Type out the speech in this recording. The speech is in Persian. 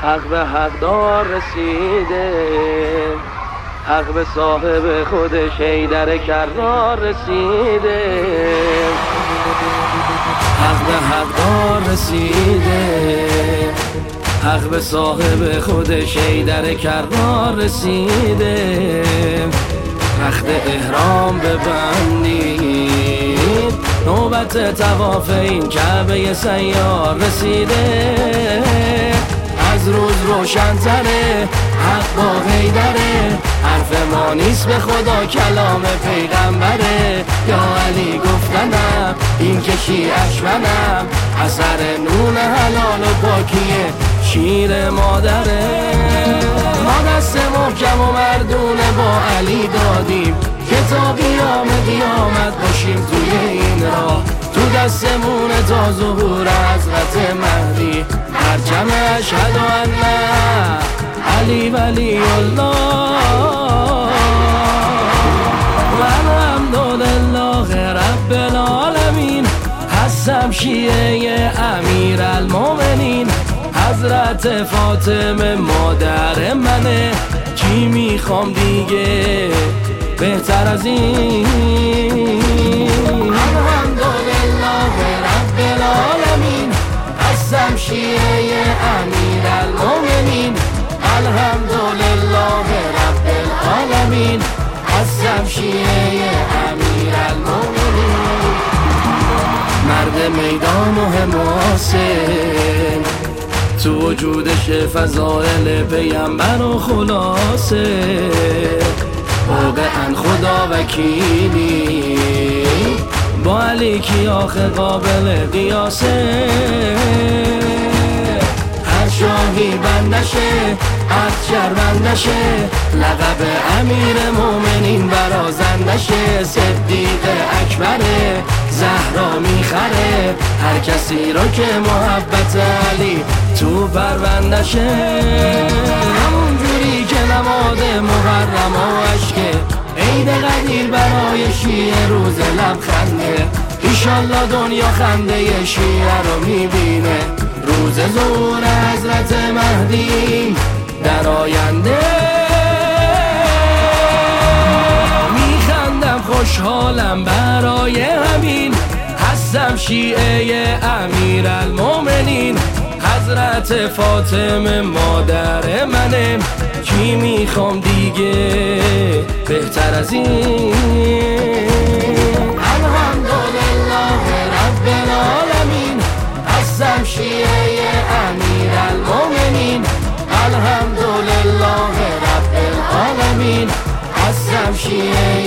حق به حقدار رسیده، حق به صاحب خودش حیدر کرار رسیده، حق به حقدار رسیده، حق به صاحب خودش حیدر کرار رسیده. رخت احرام ببندید، نوبت طواف این کعبه سیار رسیده. از روز روشن تره، حق با حیدره، حرف ما نیست به خدا کلام پیغمبره. یا علی گفتنم این که شیعش منم، اثر نون حلال و پاکیه شیر مادره. ما دست محکم و مردونه با علی دادیم که تا قیام قیامت باشیم توی این راه. تو دستمونه تا ظهور حضرت مهدی، پرچم اشهد ان علی ولی الله و الحمدلله رب العالمین. هستم شیعه امیرالمومنین، حضرت فاطمه مادر منه. چی میخوام دیگه بهتر از این؟ الحمدلله رب العالمین، هستم شیعه امیرالمومنین. الحمدلله رب العالمین، هستم شیعه امیرالمومنین. مرد میدان و حماسه، تو وجودش فضائل پیامبر و خلاصه. واقعا خدا وکیلی، با علی کی آخه قابل قیاسه. هر شاهی بندشه، هر شرمندشه، لقب امیر مومنین برازندشه. صدیق اکبره، زهرا میخره، هر کسی رو که محبت علی تو پروندشه. همون جوری که نماد محرم و عشقه، عید قدیر برای شیعه روز لبخنده. ایشالله دنیا خنده شیعه رو میبینه روز ظهور حضرت مهدی در آینده. میخندم خوشحالم برای همین، هستم شیعه امیرالمومنین. حضرت فاطمه مادر منه، چی میخوام دیگه بهتر از این؟ الحمدلله رب العالمین، هستم شیعه امیرالمومنین. الحمدلله رب العالمین، هستم شیعه